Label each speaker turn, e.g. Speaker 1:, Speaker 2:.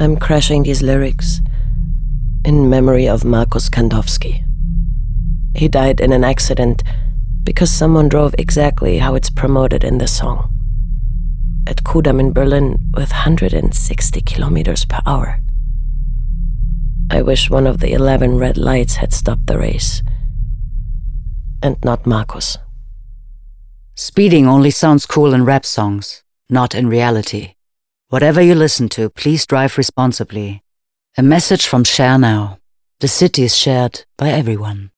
Speaker 1: I'm crashing these lyrics in memory of Markus Kandowski. He died in an accident because someone drove exactly how it's promoted in the song. At Kudamm in Berlin with 160 kilometers per hour. I wish one of the 11 red lights had stopped the race. And not Markus.
Speaker 2: Speeding only sounds cool in rap songs, not in reality. Whatever you listen to, please drive responsibly. A message from Share Now. The city is shared by everyone.